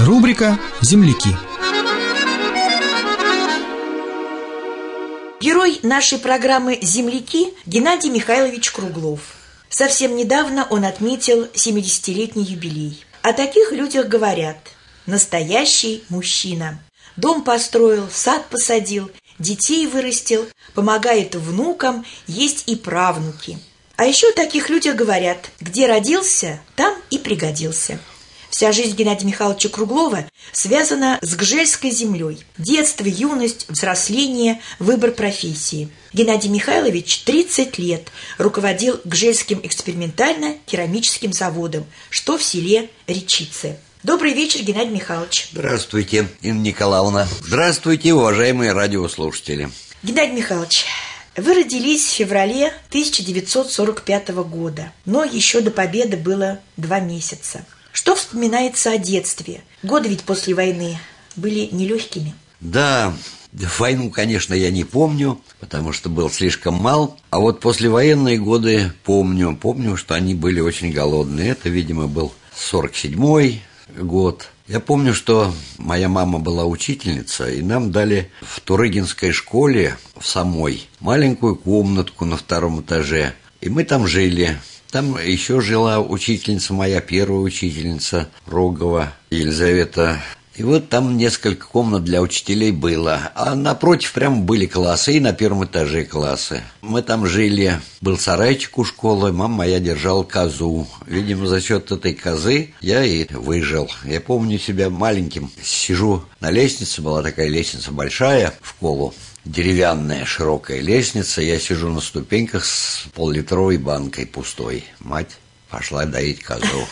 Рубрика «Земляки». Герой нашей программы «Земляки» Геннадий Михайлович Круглов. Совсем недавно он отметил 70-летний юбилей. О таких людях говорят: настоящий мужчина. Дом построил, сад посадил, детей вырастил, помогает внукам, есть и правнуки. А еще о таких людях говорят: где родился, там и пригодился. Вся жизнь Геннадия Михайловича Круглова связана с Гжельской землей. Детство, юность, взросление, выбор профессии. Геннадий Михайлович 30 лет руководил Гжельским экспериментально-керамическим заводом, что в селе Речице. Добрый вечер, Геннадий Михайлович. Здравствуйте, Инна Николаевна. Здравствуйте, уважаемые радиослушатели. Геннадий Михайлович, вы родились в феврале 1945 года, но еще до победы было 2 месяца. Что вспоминается о детстве? Годы ведь после войны были нелегкими. Да, войну, конечно, я не помню, потому что был слишком мал. А вот послевоенные годы помню. Помню, что они были очень голодные. Это, видимо, был 47-й год. Я помню, что моя мама была учительница, и нам дали в Турыгинской школе в самой маленькую комнатку на 2-м этаже. И мы там жили. Там еще жила учительница, моя первая учительница, Рогова Елизавета. И вот там несколько комнат для учителей было. А напротив прямо были классы, и на 1-м этаже классы. Мы там жили. Был сарайчик у школы, мама моя держала козу. Видимо, за счет этой козы я и выжил. Я помню себя маленьким. Сижу на лестнице, была такая лестница большая в школу. Деревянная широкая лестница, я сижу на ступеньках с пол-литровой банкой пустой. Мать пошла доить козу.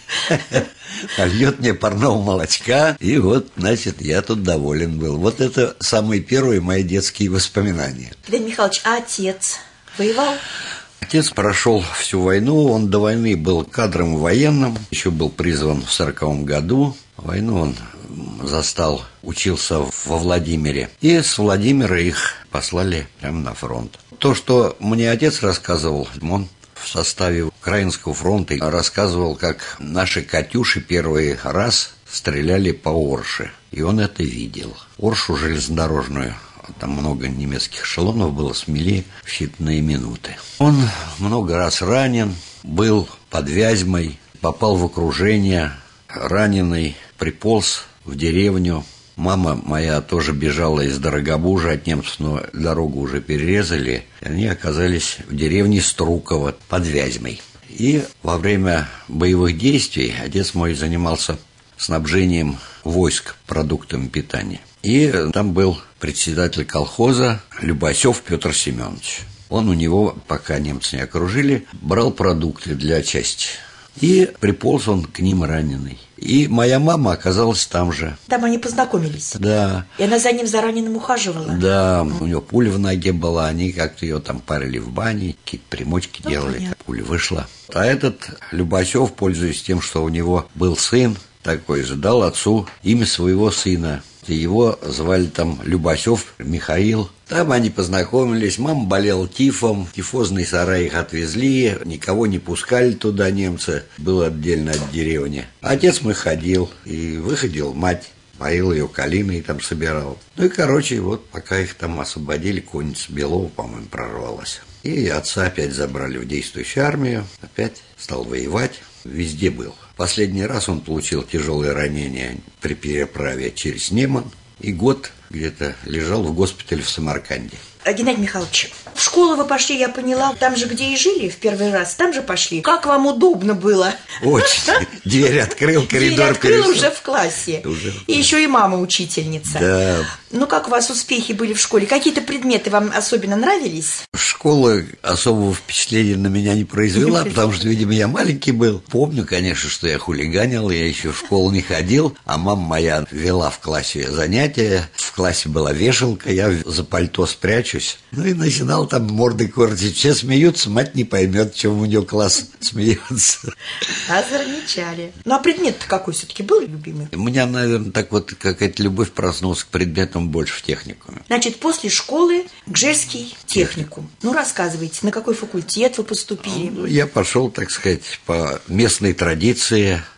Нальет мне парного молочка, и вот, значит, я тут доволен был. Вот это самые первые мои детские воспоминания. Геннадий Михайлович, а отец воевал? Отец прошел всю войну, он до войны был кадром военным, еще был призван в 40-м году. Войну он застал, учился во Владимире. И с Владимира их послали прямо на фронт. То, что мне отец рассказывал, он в составе Украинского фронта рассказывал, как наши «Катюши» первый раз стреляли по Орше. И он это видел. Оршу железнодорожную. Там много немецких эшелонов было, смели в считанные минуты. Он много раз ранен, был под Вязьмой, попал в окружение, раненый, приполз в деревню. Мама моя тоже бежала из Дорогобужа от немцев, но дорогу уже перерезали. Они оказались в деревне Струково под Вязьмой. И во время боевых действий отец мой занимался снабжением войск продуктами питания. И там был председатель колхоза Любасев Петр Семенович. Он у него, пока немцы не окружили, брал продукты для части. И приполз он к ним раненый. И моя мама оказалась там же. Там они познакомились? Да. И она за ним за раненым ухаживала? Да, у нее пуля в ноге была, они как-то ее там парили в бане, какие-то примочки делали, понятно. Пуля вышла. А этот Любасев, пользуясь тем, что у него был сын такой, задал отцу имя своего сына. Его звали там Любасев Михаил. Там они познакомились, мама болела тифом, тифозный сарай их отвезли, никого не пускали туда немцы, был отдельно от деревни. Отец мой ходил, и выходил мать, поил ее калиной там собирал. Ну и, короче, вот пока их там освободили, конница Белова, по-моему, прорвалась. И отца опять забрали в действующую армию, опять стал воевать, везде был. Последний раз он получил тяжелое ранение при переправе через Неман. И год где-то лежал в госпитале в Самарканде. Геннадий Михайлович, в школу вы пошли, я поняла, там же, где и жили в первый раз, там же пошли. Как вам удобно было? Очень. Дверь открыл, коридор перешел. Дверь открыл уже в классе. И еще и мама учительница. Да. Ну, как у вас успехи были в школе? Какие-то предметы вам особенно нравились? Школа особого впечатления на меня не произвела, потому что, видимо, я маленький был. Помню, конечно, что я хулиганил, я еще в школу не ходил, а мама моя вела в классе занятия. В классе была вешалка, я за пальто спрячусь. Ну и начинал там мордой корчить. Все смеются, мать не поймет, чем у нее класс смеется. Озорничали. Ну а предмет-то какой все-таки был любимый? У меня, наверное, так вот какая-то любовь проснулась к предметам больше в техникуме. Значит, после школы Гжельский техникум. Ну, рассказывайте, на какой факультет вы поступили? Я пошел, так сказать, по местной традиции.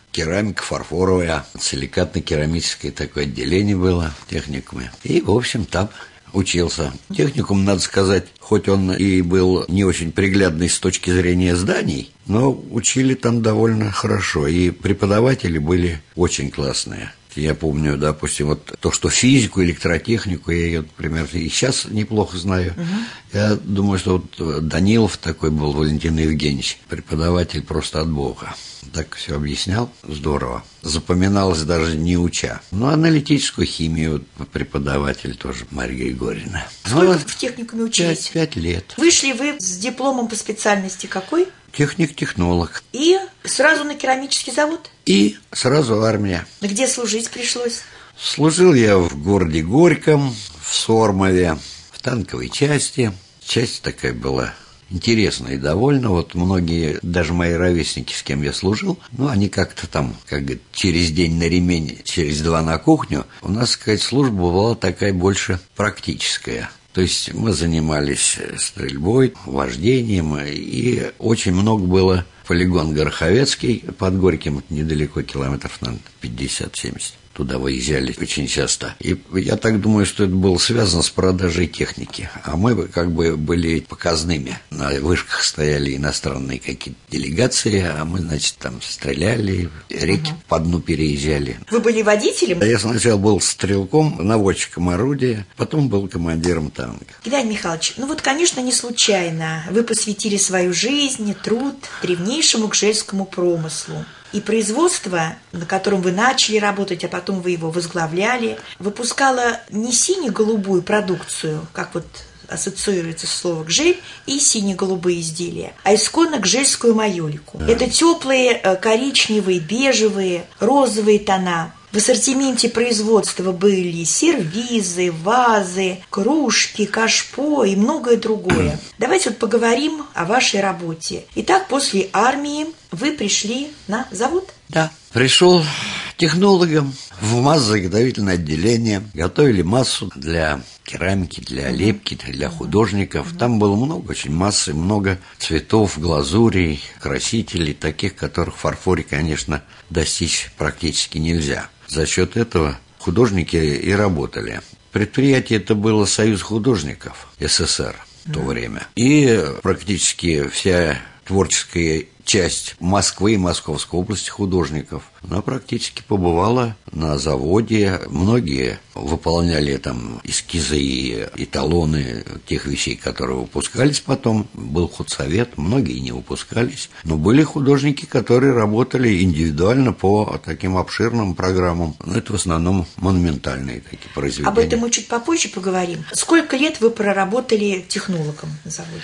керамика фарфоровая, силикатно-керамическое такое отделение было в техникуме. И, в общем, там учился. Техникум, надо сказать, хоть он и был не очень приглядный с точки зрения зданий, но учили там довольно хорошо, и преподаватели были очень классные. Я помню, допустим, вот то, что физику, электротехнику, я ее, например, и сейчас неплохо знаю. Я думаю, что вот Данилов такой был, Валентин Евгеньевич, преподаватель просто от Бога. Так все объяснял, здорово. Запоминалось даже не уча. Ну, аналитическую химию преподаватель тоже, Марья Григорьевна. Сколько в техникуме учились? 5 лет. Вышли вы с дипломом по специальности какой? Техник-технолог. И сразу на керамический завод? И сразу армия. Где служить пришлось? Служил я в городе Горьком, в Сормове, в танковой части. Часть такая была интересная и довольно. Вот многие, даже мои ровесники, с кем я служил, ну, они как-то там, как говорят, через день на ремень, через 2 на кухню. У нас, сказать, служба была такая больше практическая. То есть мы занимались стрельбой, вождением, и очень много было полигон Гороховецкий под Горьким, недалеко, километров, наверное, 50-70. Туда выезжали очень часто. И я так думаю, что это было связано с продажей техники. А мы как бы были показными. На вышках стояли иностранные какие-то делегации, а мы, значит, там стреляли, реки по дну переезжали. Вы были водителем? Я сначала был стрелком, наводчиком орудия, потом был командиром танка. Геннадий Михайлович, ну вот, конечно, не случайно вы посвятили свою жизнь, труд древнейшему гжельскому промыслу. И производство, на котором вы начали работать, а потом вы его возглавляли, выпускало не сине-голубую продукцию, как вот ассоциируется слово «гжель», и сине-голубые изделия, а исконно гжельскую майолику. Это теплые коричневые, бежевые, розовые тона. В ассортименте производства были сервизы, вазы, кружки, кашпо и многое другое. Давайте вот поговорим о вашей работе. Итак, после армии вы пришли на завод? Да. Пришел технологом в массозаготовительное отделение. Готовили массу для керамики, для лепки, для художников. Там было много очень массы, много цветов, глазурей, красителей, таких, которых в фарфоре, конечно, достичь практически нельзя. За счет этого художники и работали. Предприятие это было Союз художников СССР в то время. И практически вся творческая часть Москвы и Московской области художников, она практически побывала на заводе. Многие выполняли там эскизы и эталоны тех вещей, которые выпускались потом. Был худсовет, многие не выпускались. Но были художники, которые работали индивидуально по таким обширным программам. Но это в основном монументальные такие произведения. Об этом мы чуть попозже поговорим. Сколько лет вы проработали технологом на заводе?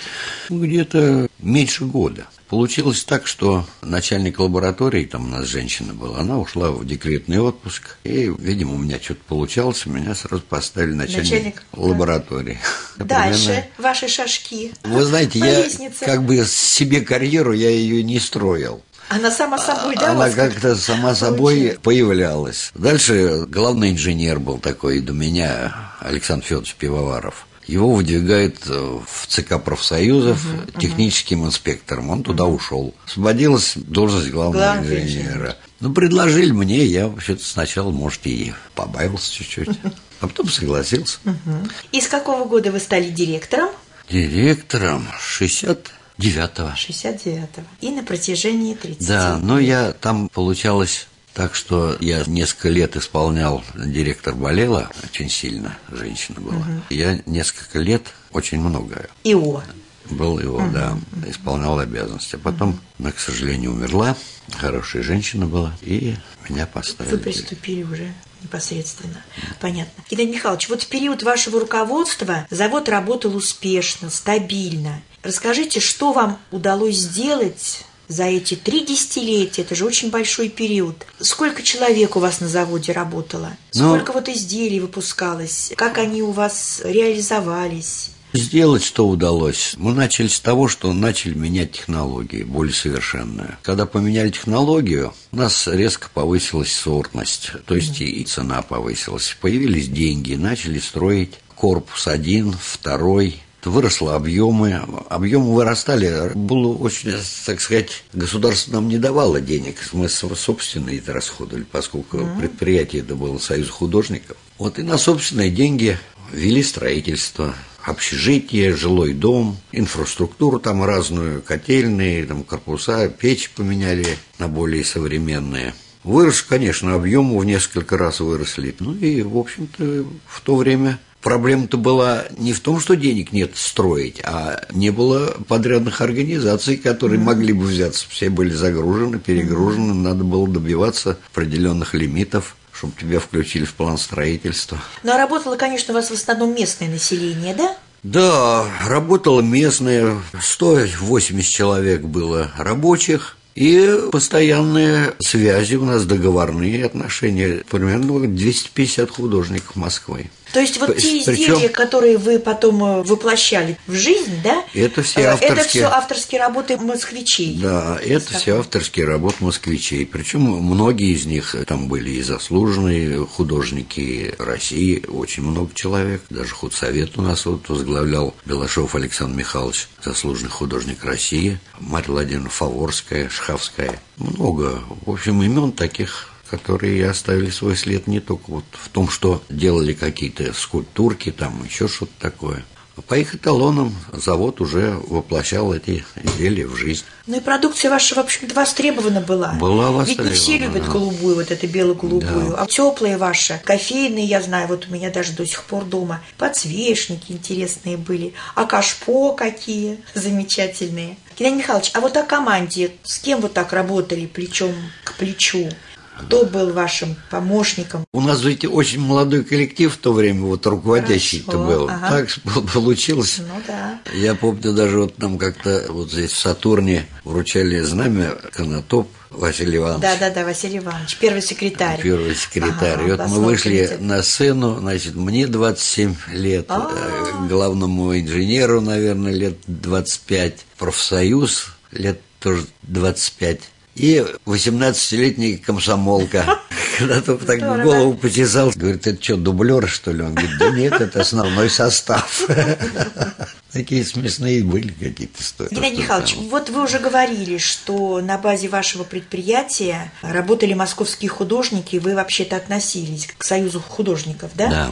Где-то меньше года. Получилось так, что начальник лаборатории, там у нас женщина была, она ушла в декретный отпуск, и, видимо, у меня что-то получалось, меня сразу поставили начальник лаборатории. Дальше ваши шажки. Вы знаете, я как бы себе карьеру, я ее не строил. Она сама собой, да? Она как-то сама собой появлялась. Дальше главный инженер был такой до меня, Александр Федорович Пивоваров. Его выдвигают в ЦК профсоюзов техническим инспектором. Он туда ушел. Освободилась должность главного инженера. Ну, предложили мне, я вообще-то сначала, может, и побавился чуть-чуть. А потом согласился. И с какого года вы стали директором? Директором 69-го. 69-го. И на протяжении 30 лет. Да, но я там, получалось... Так что я несколько лет исполнял, директор болела очень сильно, женщина была. Я несколько лет, очень много. ИО. Был его, да, исполнял обязанности. А потом она, к сожалению, умерла, хорошая женщина была, и меня поставили. Вы приступили уже непосредственно. Понятно. Геннадий Михайлович, вот в период вашего руководства завод работал успешно, стабильно. Расскажите, что вам удалось сделать за эти 3 десятилетия? Это же очень большой период. Сколько человек у вас на заводе работало? Сколько вот изделий выпускалось? Как они у вас реализовались? Сделать что удалось? Мы начали с того, что начали менять технологии, более совершенную. Когда поменяли технологию, у нас резко повысилась сортность, то есть и цена повысилась. Появились деньги, начали строить корпус 1, 2, Выросло объемы вырастали. Было очень, так сказать, государство нам не давало денег. Мы собственные это расходовали, поскольку предприятие это было Союз художников. Вот и на собственные деньги вели строительство. Общежитие, жилой дом, инфраструктуру там разную, котельные, там корпуса, печи поменяли на более современные. Вырос, конечно, объемы в несколько раз выросли. Ну и, в общем-то, в то время проблема-то была не в том, что денег нет строить, а не было подрядных организаций, которые могли бы взяться. Все были загружены, перегружены, надо было добиваться определенных лимитов, чтобы тебя включили в план строительства. Ну, а работало, конечно, у вас в основном местное население, да? Да, работало местное, 180 человек было рабочих. И постоянные связи у нас, договорные отношения, примерно 250 художников Москвы. То есть вот те изделия, которые вы потом воплощали в жизнь, да? Это все авторские. Это все авторские работы москвичей. Да, это все авторские работы москвичей. Причем многие из них там были и заслуженные художники России, очень много человек. Даже худсовет у нас вот возглавлял Белашов Александр Михайлович, заслуженный художник России, Марья Владимировна Фаворская, Шхавская. Много, в общем, имен таких, которые оставили свой след не только вот в том, что делали какие-то скульптурки, там еще что-то такое. По их эталонам завод уже воплощал эти изделия в жизнь. Ну и продукция ваша, в общем-то, востребована была. Была востребована. Ведь не все любят голубую, вот эту бело-голубую. Да. А теплые ваши, кофейные, я знаю, вот у меня даже до сих пор дома подсвечники интересные были. А кашпо какие замечательные. Геннадий Михайлович, а вот о команде, с кем вот так работали плечом к плечу? Кто был вашим помощником? У нас ведь очень молодой коллектив в то время, вот руководящий-то был. Ага. Так получилось. Ну да. Я помню, даже вот нам как-то вот здесь в Сатурне вручали знамя Конотоп Василий Иванович. Да, Василий Иванович, первый секретарь. Первый секретарь. Ага, и вот мы вышли на сцену, значит, мне 27 лет, главному инженеру, наверное, лет 25, профсоюз лет тоже 25. И 18-летняя комсомолка. Когда только так в голову почесал, говорит, это что, дублер, что ли? Он говорит, да нет, это основной состав. Такие смешные были какие-то истории. Геннадий Михайлович, вот вы уже говорили, что на базе вашего предприятия работали московские художники, и вы вообще-то относились к Союзу художников, да? Да.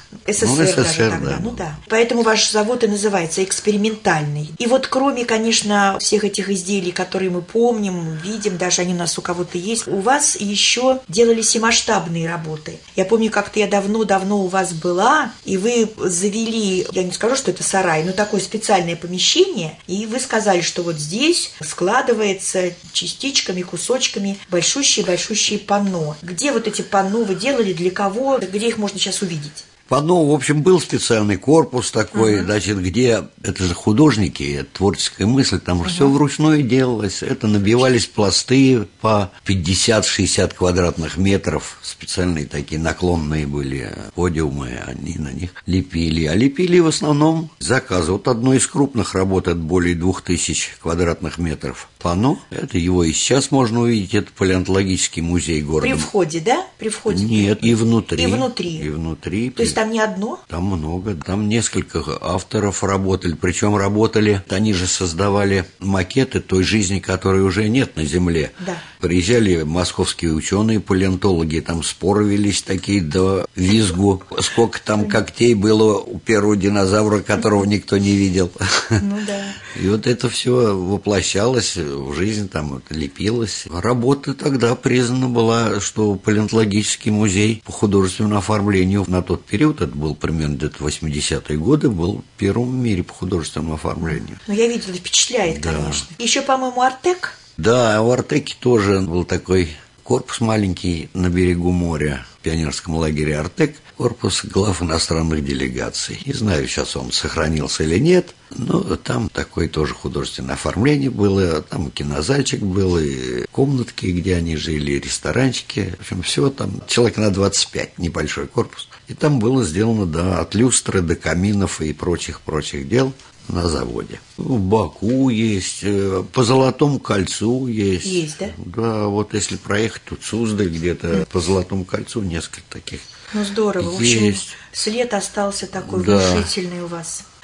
СССР даже тогда, да. Ну да. Поэтому ваш завод и называется экспериментальный. И вот кроме, конечно, всех этих изделий, которые мы помним, видим, даже они у нас у кого-то есть, у вас еще делались и масштабные работы. Я помню, как-то я давно-давно у вас была, и вы завели, я не скажу, что это сарай, но такое специальное помещение, и вы сказали, что вот здесь складывается частичками, кусочками большущие панно. Где вот эти панно вы делали, для кого, где их можно сейчас увидеть? Панно, в общем, был специальный корпус такой, значит, где, это же художники, творческая мысль, там все вручную делалось, это набивались пласты по 50-60 квадратных метров, специальные такие наклонные были подиумы, они на них лепили, а лепили в основном заказы. Вот одно из крупных работ, это более 2000 квадратных метров панно, это его и сейчас можно увидеть, это палеонтологический музей города. При входе, да? При входе? Нет, и внутри. И внутри. И внутри. То есть там не одно? Там много, там несколько авторов работали, причем работали, они же создавали макеты той жизни, которой уже нет на Земле. Да. Приезжали московские ученые, палеонтологи, там споры велись такие до визгу, сколько там когтей было у первого динозавра, которого никто не видел. Ну да. И вот это все воплощалось в жизнь, там вот, лепилось. Работа тогда признана была, что палеонтологический музей по художественному оформлению на тот период, это был примерно где-то 80-е годы, был первым в мире по художественному оформлению. Ну, я видела, впечатляет, да. Конечно. Еще, по-моему, Артек? Да, в Артеке тоже был такой корпус маленький на берегу моря, в пионерском лагере Артек, корпус глав иностранных делегаций. Не знаю, сейчас он сохранился или нет, но там такое тоже художественное оформление было, там кинозальчик был, и комнатки, где они жили, и ресторанчики. В общем, всего там человек на 25, небольшой корпус. И там было сделано, да, от люстры до каминов и прочих дел на заводе. В Баку есть, по Золотому кольцу есть. Есть, да? Да, вот если проехать тут Суздаль где-то, по Золотому кольцу несколько таких. Ну, здорово. Есть. В общем, след остался такой внушительный у вас.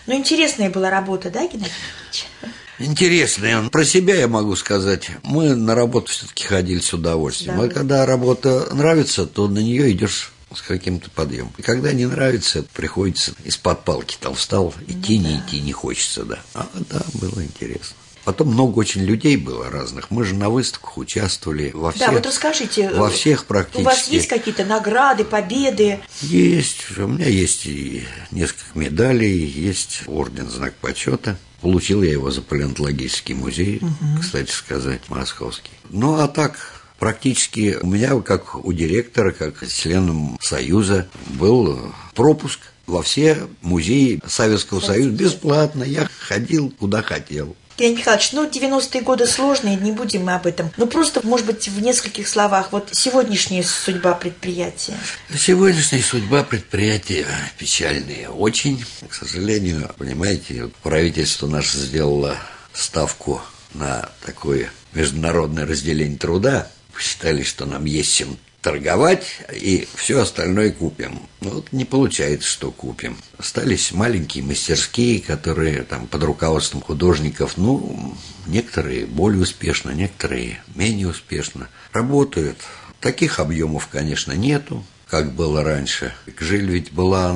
Ну, интересная была работа, да, Геннадий Михайлович? Интересно. Про себя я могу сказать. Мы на работу все-таки ходили с удовольствием. А когда работа нравится, то на нее идешь с каким-то подъемом. И когда не нравится, приходится из-под палки там встал, идти, не идти не хочется, да. Да, было интересно. Потом много очень людей было разных. Мы же на выставках участвовали во всех. Да, вот расскажите. Во всех практически. У вас есть какие-то награды, победы? Есть. У меня есть и несколько медалей, есть орден Знак почета. Получил я его за палеонтологический музей, кстати сказать, московский. Ну, а так, практически у меня, как у директора, как членом Союза, был пропуск во все музеи Советского Союза бесплатно. Я ходил, куда хотел. Геннадий Михайлович, 90-е годы сложные, не будем мы об этом. Просто, может быть, в нескольких словах, вот сегодняшняя судьба предприятия. Сегодняшняя судьба предприятия печальная очень. К сожалению, понимаете, правительство наше сделало ставку на такое международное разделение труда. Считали, что нам есть чем торговать, и все остальное купим. Вот не получается, что купим. Остались маленькие мастерские, которые там под руководством художников, некоторые более успешно, некоторые менее успешно работают. Таких объемов, конечно, нету, как было раньше. Гжель ведь была,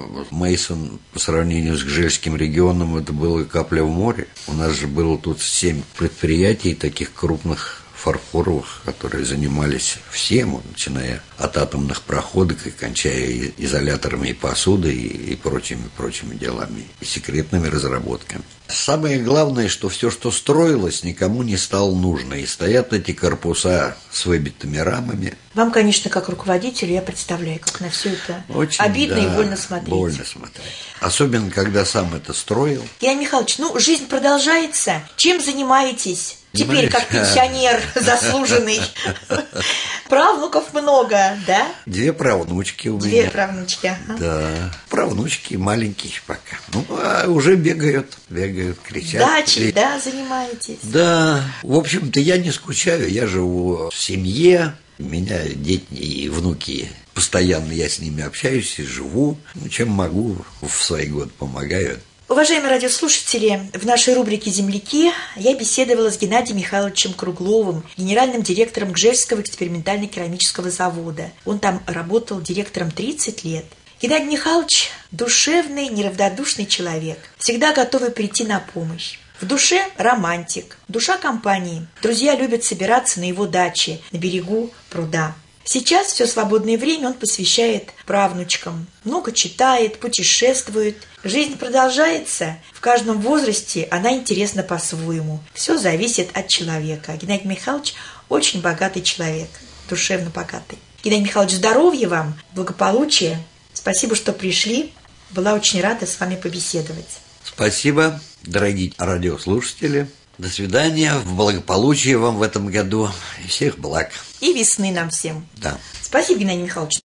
Мейсон, по сравнению с Гжельским регионом, это было капля в море. У нас же было тут 7 предприятий таких крупных, фарфоровых, которые занимались всем, начиная от атомных проходок и кончая изоляторами и посудой и прочими делами, и секретными разработками. Самое главное, что все, что строилось, никому не стало нужно, и стоят эти корпуса с выбитыми рамами. Вам, конечно, как руководителю, я представляю, как на все это очень, обидно и больно смотреть. Больно смотреть. Особенно, когда сам это строил. Геннадий Михайлович, жизнь продолжается. Чем занимаетесь? Теперь, как пенсионер заслуженный. Правнуков много, да? 2 правнучки у меня. 2 правнучки, ага. Да. Правнучки маленькие пока. А уже бегают, кричат. Дачей, да, занимаетесь? Да. В общем-то, я не скучаю. Я живу в семье. У меня дети и внуки. Постоянно я с ними общаюсь и живу. Чем могу, в свои годы помогаю. Уважаемые радиослушатели, в нашей рубрике «Земляки» я беседовала с Геннадием Михайловичем Кругловым, генеральным директором Гжельского экспериментально-керамического завода. Он там работал директором 30 лет. Геннадий Михайлович – душевный, неравнодушный человек, всегда готовый прийти на помощь. В душе романтик, душа компании. Друзья любят собираться на его даче на берегу пруда. Сейчас все свободное время он посвящает правнучкам. Много читает, путешествует. Жизнь продолжается. В каждом возрасте она интересна по-своему. Все зависит от человека. Геннадий Михайлович очень богатый человек, душевно богатый. Геннадий Михайлович, здоровья вам, благополучия. Спасибо, что пришли. Была очень рада с вами побеседовать. Спасибо, дорогие радиослушатели. До свидания, в благополучии вам в этом году и всех благ. И весны нам всем. Да. Спасибо, Геннадий Михайлович.